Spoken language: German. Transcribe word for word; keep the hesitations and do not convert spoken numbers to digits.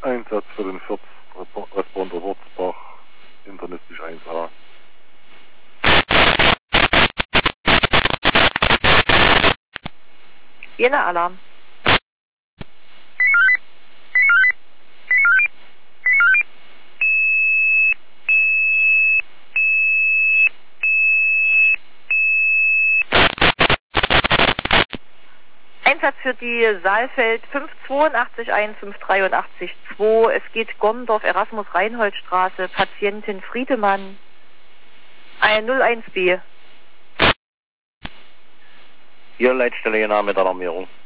Einsatz für den Fürth, Responder Wurzbach, internistisch eins a. Jena Alarm. Einsatz für die Saalfeld fünf zwei acht eins fünf drei acht zwei. Es geht Gorndorf, Erasmus-Reinhold-Straße, Patientin Friedemann. null eins b. Hier Leitstelle Jena mit Alarmierung.